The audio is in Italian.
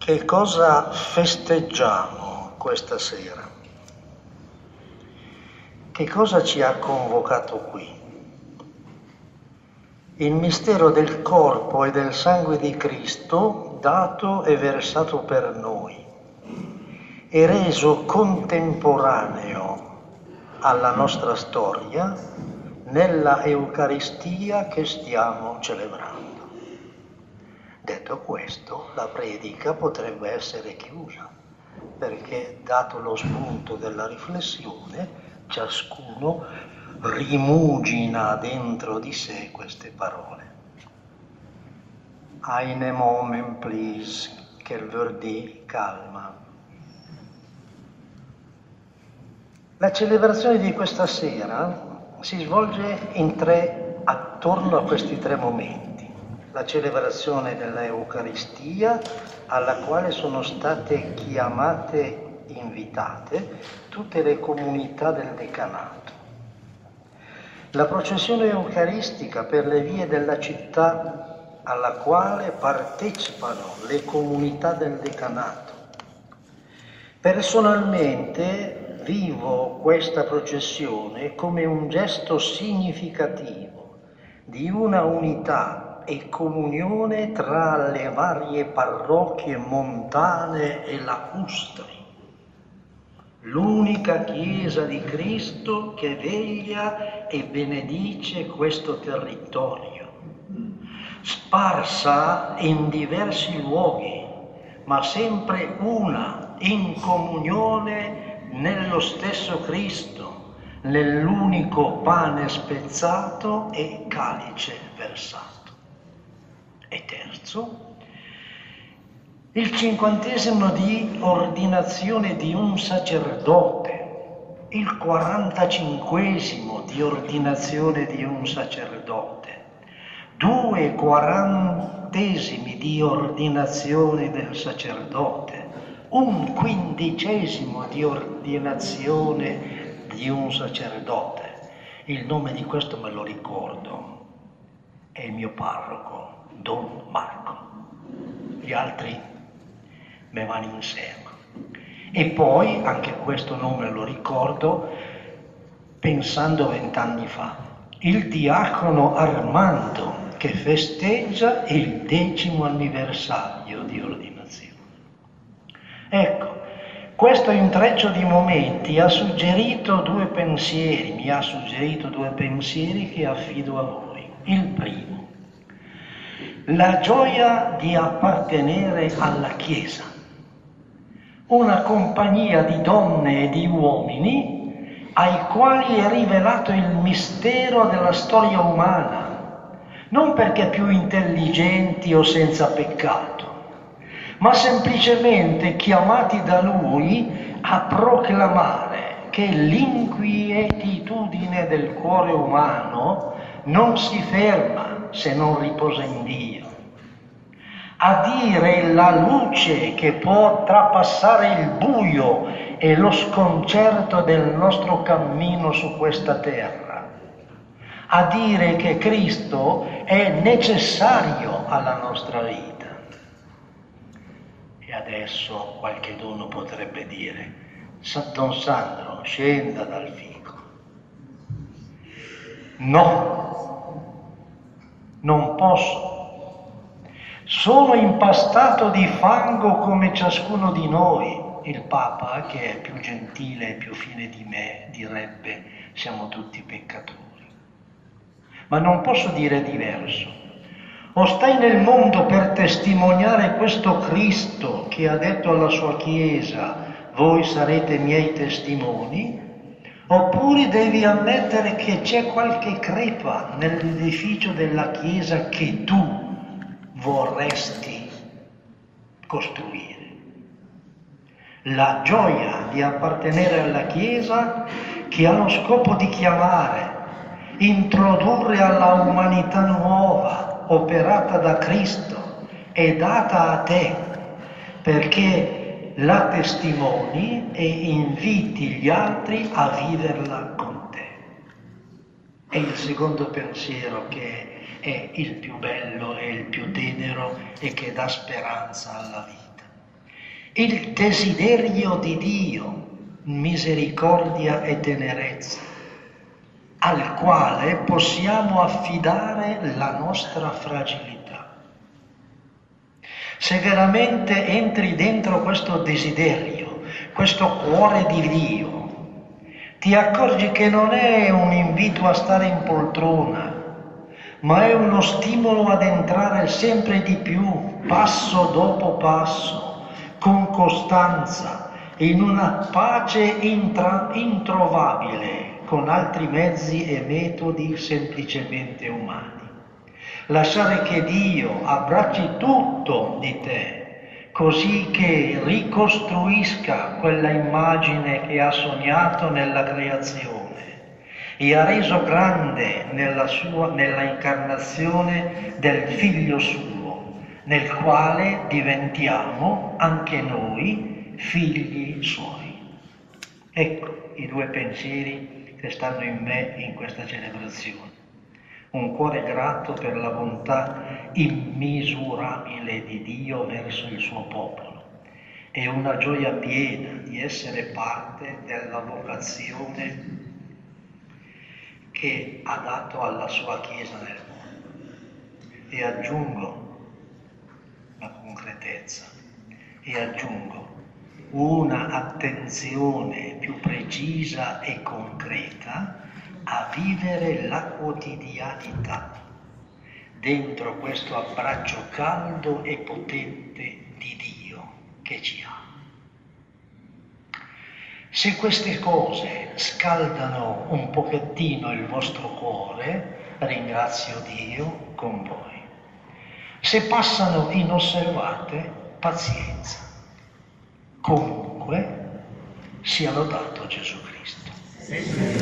Che cosa festeggiamo questa sera? Che cosa ci ha convocato qui? Il mistero del corpo e del sangue di Cristo dato e versato per noi e reso contemporaneo alla nostra storia nella Eucaristia che stiamo celebrando. Detto questo, la predica potrebbe essere chiusa, perché dato lo spunto della riflessione, ciascuno rimugina dentro di sé queste parole. Eine moment, please, che il Verdi calma. La celebrazione di questa sera si svolge attorno a questi tre momenti. La celebrazione della Eucaristia, alla quale sono state invitate tutte le comunità del decanato. La processione eucaristica per le vie della città, alla quale partecipano le comunità del decanato. Personalmente vivo questa processione come un gesto significativo di una unità e comunione tra le varie parrocchie montane e lacustri. L'unica Chiesa di Cristo che veglia e benedice questo territorio, sparsa in diversi luoghi, ma sempre una, in comunione nello stesso Cristo, nell'unico pane spezzato e calice versato. E terzo, il 50° di ordinazione di un sacerdote, il 45° di ordinazione di un sacerdote, 2 40° di ordinazione del sacerdote, un 15° di ordinazione di un sacerdote. Il nome di questo me lo ricordo, è il mio parroco, Don Marco. Gli altri me vanno in serma. E poi, anche questo nome lo ricordo, pensando 20 anni fa, il diacono Armando, che festeggia il 10° anniversario di ordinazione. Ecco, questo intreccio di momenti mi ha suggerito due pensieri che affido a voi. Il primo, la gioia di appartenere alla Chiesa, una compagnia di donne e di uomini ai quali è rivelato il mistero della storia umana, non perché più intelligenti o senza peccato, ma semplicemente chiamati da Lui a proclamare che l'inquietudine del cuore umano non si ferma se non riposa in Dio, a dire la luce che può trapassare il buio e lo sconcerto del nostro cammino su questa terra, a dire che Cristo è necessario alla nostra vita. E adesso qualcheduno potrebbe dire: Don Sandro, scenda dal fico. No, non posso. Sono impastato di fango come ciascuno di noi. Il Papa, che è più gentile e più fine di me, direbbe: siamo tutti peccatori. Ma non posso dire diverso. O stai nel mondo per testimoniare questo Cristo che ha detto alla sua Chiesa: voi sarete miei testimoni, oppure devi ammettere che c'è qualche crepa nell'edificio della Chiesa che tu vorresti costruire. La gioia di appartenere alla Chiesa che ha lo scopo di chiamare, introdurre alla umanità nuova, operata da Cristo e data a te, perché la testimoni e inviti gli altri a viverla con te. E il secondo pensiero, che è il più bello e il più tenero e che dà speranza alla vita. il desiderio di Dio, misericordia e tenerezza, al quale possiamo affidare la nostra fragilità. Se veramente entri dentro questo desiderio, questo cuore di Dio, ti accorgi che non è un invito a stare in poltrona, ma è uno stimolo ad entrare sempre di più, passo dopo passo, con costanza, in una pace introvabile con altri mezzi e metodi semplicemente umani. Lasciare che Dio abbracci tutto di te, così che ricostruisca quella immagine che ha sognato nella creazione e ha reso grande nella incarnazione del Figlio suo, nel quale diventiamo anche noi figli suoi. Ecco i due pensieri che stanno in me in questa celebrazione. Un cuore grato per la bontà immisurabile di Dio verso il suo popolo e una gioia piena di essere parte della vocazione che ha dato alla sua Chiesa nel mondo. E aggiungo la concretezza, e aggiungo una attenzione più precisa e concreta a vivere la quotidianità dentro questo abbraccio caldo e potente di Dio che ci ha. Se queste cose scaldano un pochettino il vostro cuore, ringrazio Dio con voi. Se passano inosservate, pazienza. Comunque, sia lodato Gesù Cristo.